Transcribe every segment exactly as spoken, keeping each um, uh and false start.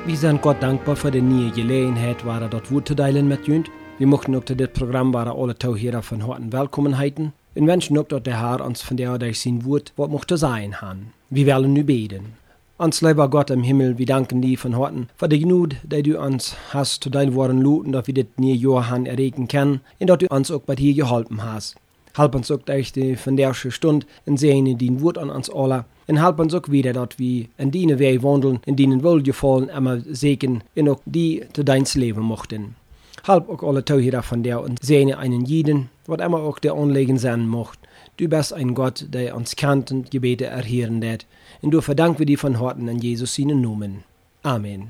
Wir sind Gott dankbar für die nieuwe gelegenheid waar dat woord te delen met jullie. Wir möchten ook dit programma waar alle Tauhierer von harten welkommen heiten. Und wünschen auch, dass der Herr uns von der durch sein Wort was mochte sein haben. Wir wollen nu beten. Uns lieber Gott im Himmel, wir danken dir von harten für die Gnade, die du uns hast zu deinen Worten luten, dass wir das nie Johann erregen können und dass du uns auch bei dir geholfen hast. Halb uns auch durch die von der Stunde und sehen dein Wort an uns alle. Und halb uns auch wieder, dass wir in deine Wege wandeln, in deinen Wohlgefallen immer segnen und auch die zu deins Leben mochten. Halb auch alle Tauhierer von der und sehne einen jeden, was immer auch der Anliegen sein mocht. Du bist ein Gott, der uns kennt und Gebete erhören wird. Und du verdanken wir dir von Herzen in Jesus seinen Namen. Amen.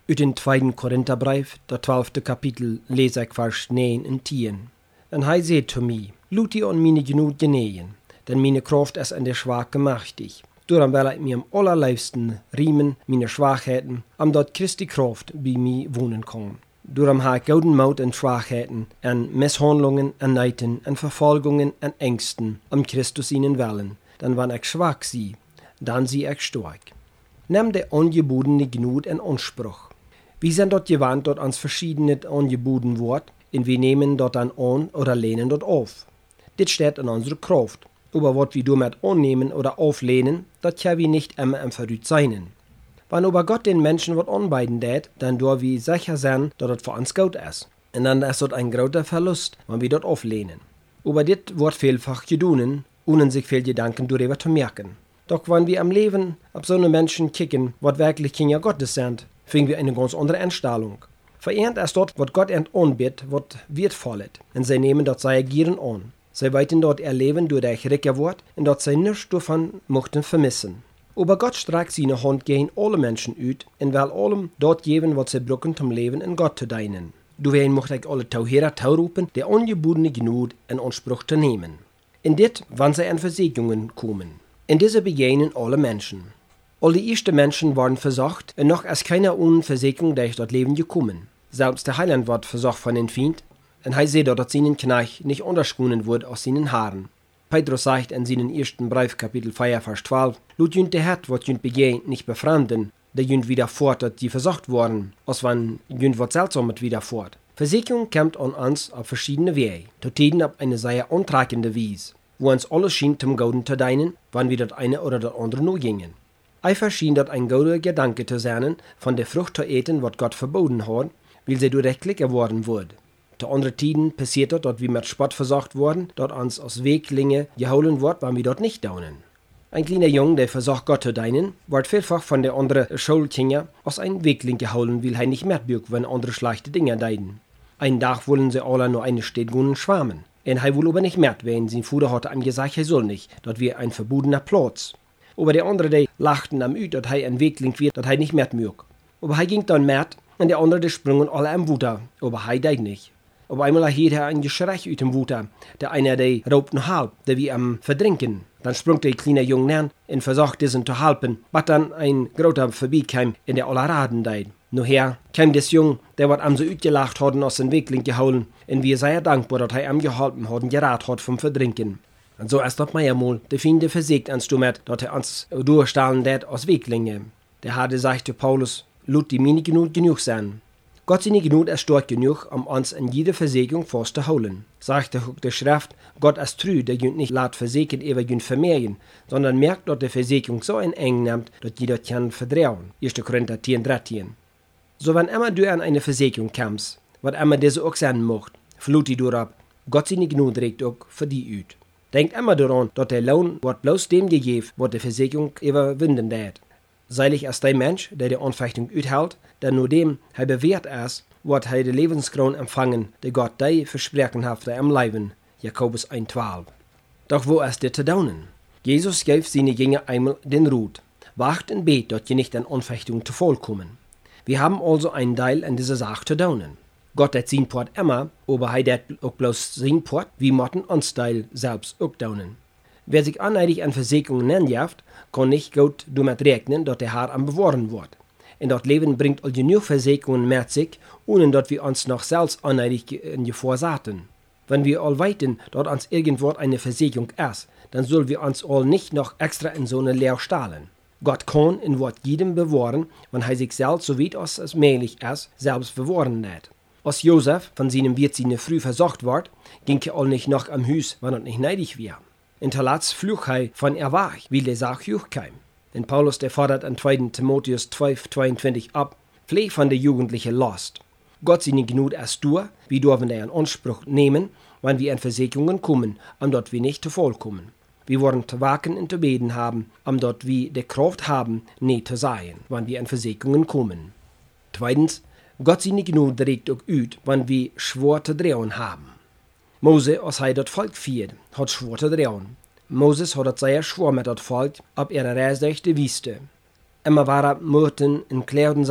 Uit den tweeden Korintherbrief, der twaalfde kapitel, lees ik vers negen en tien. En hij zei zu mij, Lut die on mine genoeg geneen, denn mine kraft is in der Schwache machtig. Daarom wil ik mir am allerliefsten riemen mine Schwachheiten, omdat Christi kraft bij mij wonen kan. Daarom ha ik gouden moed en Schwachheiten, en mishandelingen en neiten en vervolgingen en Ängsten, om Christus ihnen willen. Dan wanneer ik schwach zie, dan zie ik sterk. Neem de ongebodene Gnut in Anspruch. Wir sind dort gewandt, dort ans verschiedene angeboten wordt, en wir nehmen dort dann an oder lehnen dort auf. Dit steht in unserer Kraft. Aber was wir damit annehmen oder auflehnen, das können wir nicht immer im Verrüt sein. Wenn aber Gott den Menschen was anbieten tät, dann dürfen wir sicher sein, dass das für uns gut ist. Und dann ist das ein großer Verlust, wenn wir dort auflehnen. Aber dit wird vielfach gedoen, ohne sich viel Gedanken darüber zu merken. Doch wenn wir am Leben auf so eine Menschen kicken, was wirklich Kinder Gottes sind, finden wir eine ganz andere Einstellung. Verehrt ist dort, was Gott ihnen anbietet, was wertvoll ist. Und sie nehmen dort seine Gieren an. Sie weiten dort ihr Leben durch das ricke Wort und dort sie nichts davon mochten vermissen. Aber Gott streckt seine Hand gegen alle Menschen uit und will allem dort geben, was sie brauchen zum Leben in Gott zu dienen. Doorheen mocht ich alle Tauherer taurupen, der angebotene Gnut in Anspruch zu nehmen. In dit, wann sie an Versegnungen kommen. In diese begegnen alle Menschen. Alle ersten Menschen waren versorgt und noch ist keiner ohne Versegnung durch das Leben gekommen. Selbst der Heiland wird versorgt von den Feind, und er sieht, dass seinen Knecht nicht unterschonen wird aus seinen Haaren. Petrus sagt in seinem ersten Brief, Kapitel vier, Vers zwölf, Lut jünt der Herd, wat jünt begegnet, nicht befremden, der jünt wieder fort, dass die versorgt worden, als wenn jünt wat Seltsames wieder fort. Versegnung kommt an uns auf verschiedene Wege, zu Tiden auf eine sehr antragende Weise, wo uns alles schien zum Gouden zu dienen, wann wir das eine oder das andere nur gingen. Einfach schien das ein guter Gedanke zu sein, von der Frucht zu eten, was Gott verboten hat, weil sie durch Klick geworden wurde. Zu anderen Tiden passiert das, dass wir mit Spott versorgt wurden, dort uns aus Weglinge geholen wird, wenn wir dort nicht daunen. Ein kleiner Junge, der versorgt Gott zu dienen, wird vielfach von der anderen Schulkinder aus einem Wegling geholen, weil er nicht mitbürgt, wenn andere schlechte Dinge deiden. Einen Tag wollen sie alle nur eine Städtgunnen schwammen. Und er will aber nicht mehr, wenn sein Vater hatte ihm gesagt, er soll nicht, dort wir ein verbotener Platz. Aber der andere, der lachten am Üt, dass er ein Wegling wird, dass er nicht mehr mögt. Aber er ging dann mit, und der andere, der sprungen alle am Wuter, aber er deid nicht. Aber einmal hielt er ein Geschrei uit dem Wuter. Der eine, der raubt noch halb, der wie am Verdrinken. Dann sprang der kleine Junge näher und versuchte diesen zu halten, was dann ein großer vorbeikam, in der alle Raden deid. Nachher kam des Jung, der wat am so uitgelacht hadden aus dem Wegling geholen, und wir sehr dankbar, dass er am geholfen hat und gerat hat vom Verdrinken. Und so ist das meiermal, der Finde versiegt ans du mit, dass er uns durchstahlen det aus Weglinge. Der hatte sagte Paulus, Lut die mine genug genug sein. Gott seine Gnut ist stark genug, um uns in jede Versegnung festzuhalten. Sagt der Schrift, Gott ist treu, der jünt nicht lat versegnen, ewer jünt vermehren, sondern merkt, dass der Versegnung so ein eng nimmt, dass jeder kann verdrehen. erster Korinther zehn, dreizehn. So wenn immer du an eine Versegnung kommst, was immer diese auch sein mocht, flut die durab, Gott seine Gnut regt auch für die ut. Denkt immer daran, dass der Lohn wird bloß dem gegeben, was der Versegnung überwinden wird. Seilig ist der Mensch, der die Anfechtung uthält, der nur dem er bewährt ist, wird er die Lebenskron empfangen, der Gott dir versprechen hat am Leben. Jakobus eins, zwölf. Doch wo ist der zu daunen? Jesus gab seine Jünger einmal den Rat. Wacht und bet, dass ihr nicht an Anfechtung zu voll kommen. Wir haben also einen Teil an dieser Sache zu daunen. Gott hat sein Port immer, aber er hat auch bloß sein Port, wie mochten uns Teil selbst auch daunen. Wer sich aneidig an Versegnungen nennt, kann nicht gut damit rechnen, dass der Herr am bewahren wird. Und das Leben bringt all genug Versegnungen mit sich, ohne dass wir uns noch selbst aneidig in Gefahr saten. Wenn wir all weiten, dass uns irgendwo eine Versegnung ist, dann sollen wir uns all nicht noch extra in so eine Leer stahlen. Gott kann und wird jedem bewahren, wenn er sich selbst, so weit es möglich ist, selbst bewahren lässt. Als Josef von seinem Wirt seine früh versorgt wird, ging er all nicht noch am Haus, wenn er nicht neidig wäre. Und zuletzt flüch er von er war, weil der Sache hochkam. Denn Paulus, der fordert in zweiter Timotheus zwei, zweiundzwanzig ab, pflege von der jugendlichen Last. Gott seine Gnut erst durch, wie dürfen wir in Anspruch nehmen, wenn wir in Versegnungen kommen, um dort wir nicht zu voll kommen. Wir wollen zu waken und zu beten haben, um dort wir die Kraft haben, nicht zu sein, wenn wir in Versegnungen kommen. Zweitens, Gott seine Gnut regt auch ut, wenn wir schwor zu drehen haben. Mose, als hij dat Volk viert, hat schwor zu drehen. Moses hat sehr schwor mit dat Volk, ob ihre Reise durch die Wüste. Immer waren Murten und klärten sie,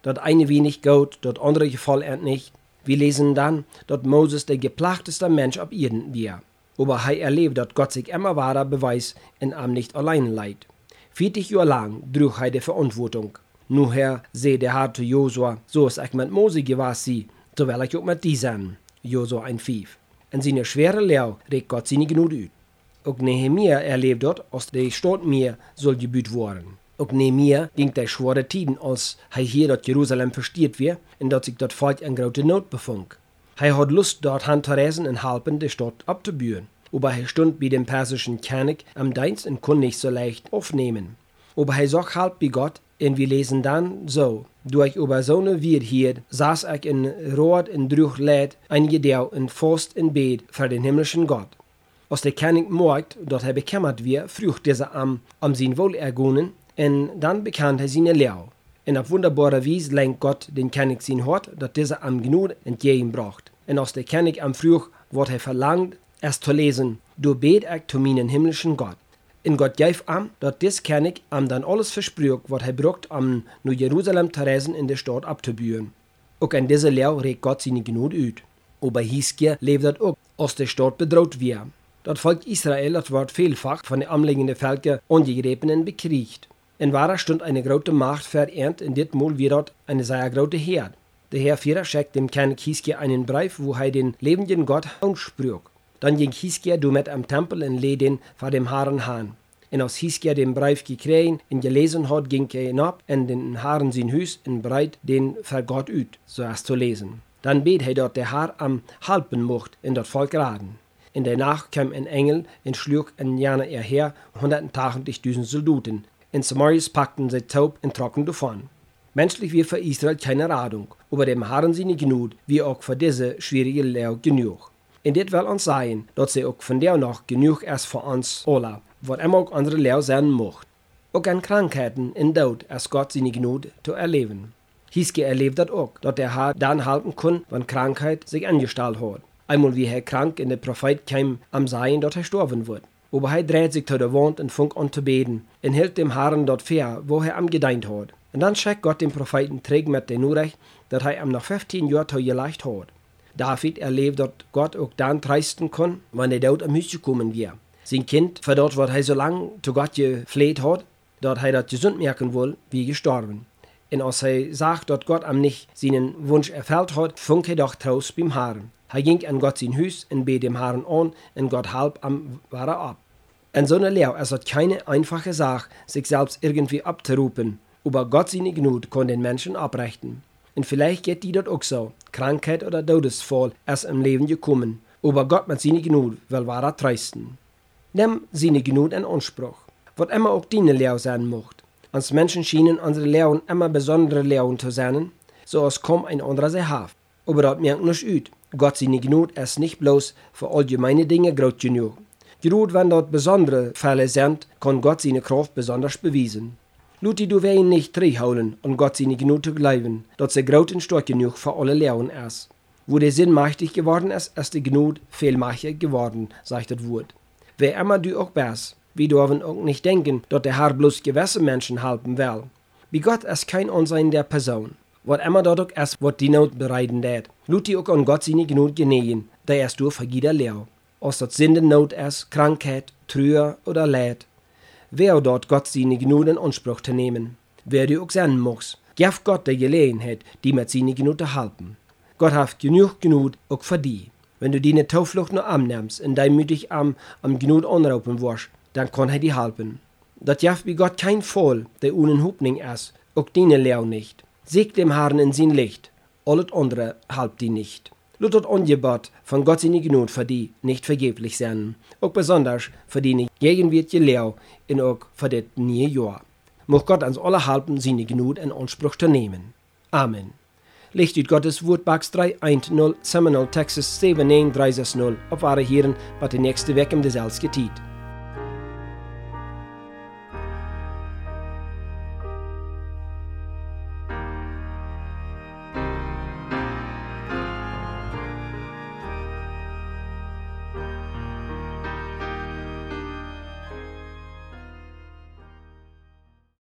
dat eine wenig gut, dat andere gefällt er nicht. Wir lesen dann, dat Moses der geplagteste Mensch auf Erden war. Aber er erlebt, dat Gott sich immer wahrer beweist und ihm nicht allein leidt. vierzig Jahre lang trug er die Verantwortung. Nuher seh der Herr zu Josua, so ist ich mit Mose gewesen, so will ich auch mit dir sein. Josua eins fünf. In seine schwere Lehre regt Gott seine Gnade ut. Auch Nehemia erlebt dort, als der Stadt mir soll gebüht worden. Auch Nehemia ging der schwere Tiden, als er hier dort Jerusalem versteht wird und dort sich dort Volk in große Not befand. Er hat Lust, dort Hand zu reisen und helfen, die Stadt abzubühren. Aber er stund bei dem persischen König am Dienst und konnte nicht so leicht aufnehmen. Aber er sagt halt bei Gott, und wir lesen dann so: Durch über so eine Wirrheit saß ich in Rot und Druch Leid einige Dau in Faust in Bett für den himmlischen Gott. Als der König merkt, dass er bekümmert wird, frucht dieser am, am sein Wohlergehen, und dann bekannt er seine Lehre. Und auf wunderbare Weise lenkt Gott den König sein Hort, dass dieser am Gnade entgegenbracht. Und als der König am Fruch wird er verlangt, es zu lesen: Du bet ich zu meinen himmlischen Gott. Und Gott gab am, dass dies König am dann alles versprüht, was er braucht, um nach Jerusalem zu reisen in der Stadt abzubühren. Auch in dieser Lehre regt Gott seine Gnade ut. Aber Hiskia lebt das auch, als der Stadt bedroht wird. Das Volk Israel, das wird vielfach von den umliegenden Völkern angegriffen und bekriegt. In wahrer Stund eine große Macht verehrt, in dit Mal wird dort eine sehr große Herd. Der Herr Führer schickt dem König Hiskia einen Brief, wo er den lebenden Gott ansprach. Dann ging Hiskia du mit am Tempel und leh den vor dem Herrn Han. Und als Hiskia den Brief gekriegt und gelesen hat, ging er hinab in den Herrn sein Haus und breit den für Gott ut, so als zu lesen. Dann bet er dort der Herr am halben Mocht in das Volk raten. In der Nacht kam ein Engel und schlug in Jana er her, hundertachtzigtausend Soldaten. Und Samarias packten sie taub und trocken davon. Menschlich wie für Israel keine Radung, aber dem Herrn seine Gnade wie auch für diese schwierige Lehre genug. Und dit will uns sagen, dass sie auch von der noch genug ist für uns alle, was immer auch andere Lehre sein macht. Auch an Krankheiten und Tod ist Gott seine Gnade zu erleben. Hiskia erlebt das auch, dass der Herr dann halten kann, wenn Krankheit sich angestellt hat. Einmal wie er krank und der Prophet kam am Sein, dass er sterben wird. Aber er dreht sich zu der Wand und fängt an zu beten und hält dem Herrn dort fair, wo er am gedeint hat. Und dann schickt Gott den Propheten trägt mit der Nachricht, dass er ihm nach fünfzehn Jahren zu geleicht hat. David erlebt, dass Gott auch dann trösten kann, wenn er dort am Haus gekommen wird. Sein Kind, für dort, was er so lange zu Gott gefleht hat, dass er das gesund merken will, wie gestorben. Und als er sagt, dass Gott ihm nicht seinen Wunsch erfüllt hat, fängt er doch Trost beim Herrn. Er ging an Gott sein Haus und bet dem Herrn an und Gott halb am Wahre ab. In so einer Lehre ist es keine einfache Sache, sich selbst irgendwie abzurufen, aber Gott seine Gnade kann den Menschen abrichten. Und vielleicht geht die dort auch so. Krankheit oder Todesfall ist im Leben gekommen, aber Gott mit seiner Gnade will wahrer trösten. Nimm seine Gnade in Anspruch, was immer auch deine Lehre sein macht. Als Menschen schienen unsere Lehren immer besondere Lehren zu sein, so als kaum ein anderer sie hat. Aber das merkt nicht ut. Gott seine Gnade ist nicht bloß für allgemeine Dinge groß genug. Gerade wenn dort besondere Fälle sind, kann Gott seine Kraft besonders beweisen. Luti, du wirst nicht holen und Gott seine Gnade zu glauben, dass er groß und stark genug für alle Lehren ist. Wo der Sinn mächtig geworden ist, ist die Gnade fehlmächtig geworden, sagt das Wort. Wer immer du auch bist, wir dürfen auch nicht denken, dass der Herr bloß gewisse Menschen helfen will. Bei Gott ist kein Ansehen der Person. Was immer dort auch ist, was die Not bereiten wird. Luti auch an Gott seine Gnade genähen, der erst durch für jeder Lehre. Als das Sinn der Not ist, Krankheit, Trühe oder Leid. Wer dort Gott seine Gnade in Anspruch zu nehmen, wer du auch sein musst, gib Gott die Gelegenheit, die mit seiner Gnade zu halten. Gott hat genug Gnade auch für dich. Wenn du deine Tauflucht nur annimmst und deimütig am, am Gnade anrufen wirst, dann kann er dir helfen. Das gibt bei Gott kein Fall, der ohne Hoffnung ist, auch deine Lehre nicht. Sieg dem Herrn in sein Licht, alles andere halbt die nicht. Lut das Angebot von Gott seine Gnade für die nicht vergeblich sein, auch besonders für die gegenwärtige Lehre und auch für das neue Jahr. Mocht Gott uns alle helfen, seine Gnade in Anspruch zu nehmen. Amen. Licht ut Gottes Wort Box drei eins null Seminole, Texas sieben neun drei sechs null auf eure Hirn, was die nächste Woche im Desels getiet.